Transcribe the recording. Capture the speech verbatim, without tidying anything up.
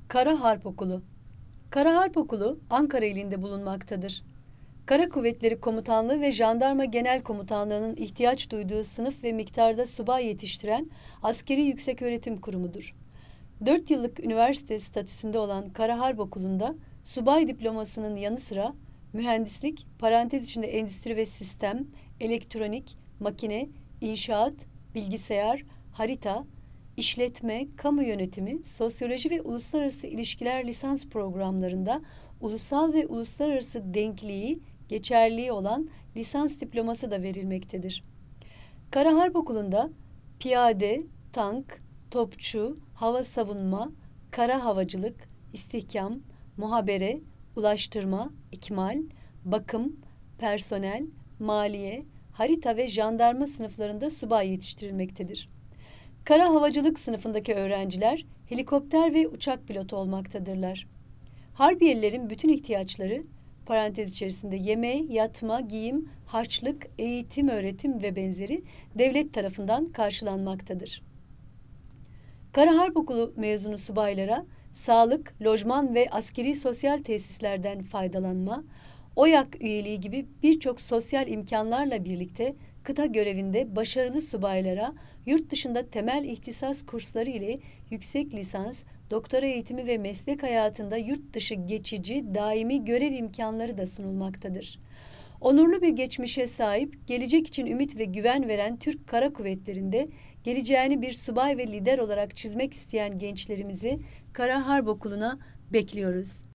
Kara Harp Okulu. Kara Harp Okulu Ankara ilinde bulunmaktadır. Kara Kuvvetleri Komutanlığı ve Jandarma Genel Komutanlığı'nın ihtiyaç duyduğu sınıf ve miktarda subay yetiştiren askeri yükseköğretim kurumudur. Dört yıllık üniversite statüsünde olan Kara Harp Okulu'nda subay diplomasının yanı sıra mühendislik, parantez içinde endüstri ve sistem, elektronik, makine, inşaat, bilgisayar, harita, işletme, kamu yönetimi, sosyoloji ve uluslararası ilişkiler lisans programlarında ulusal ve uluslararası denkliği, geçerliliği olan lisans diploması da verilmektedir. Kara Harp Okulu'nda piyade, tank, topçu, hava savunma, kara havacılık, istihkam, muhabere, ulaştırma, ikmal, bakım, personel, maliye, harita ve jandarma sınıflarında subay yetiştirilmektedir. Kara havacılık sınıfındaki öğrenciler helikopter ve uçak pilotu olmaktadırlar. Harbiyelilerin bütün ihtiyaçları, parantez içerisinde yeme, yatma, giyim, harçlık, eğitim, öğretim ve benzeri devlet tarafından karşılanmaktadır. Kara Harp Okulu mezunu subaylara sağlık, lojman ve askeri sosyal tesislerden faydalanma, OYAK üyeliği gibi birçok sosyal imkanlarla birlikte kıta görevinde başarılı subaylara yurt dışında temel ihtisas kursları ile yüksek lisans, doktora eğitimi ve meslek hayatında yurt dışı geçici, daimi görev imkanları da sunulmaktadır. Onurlu bir geçmişe sahip, gelecek için ümit ve güven veren Türk Kara Kuvvetleri'nde geleceğini bir subay ve lider olarak çizmek isteyen gençlerimizi Kara Harp Okulu'na bekliyoruz.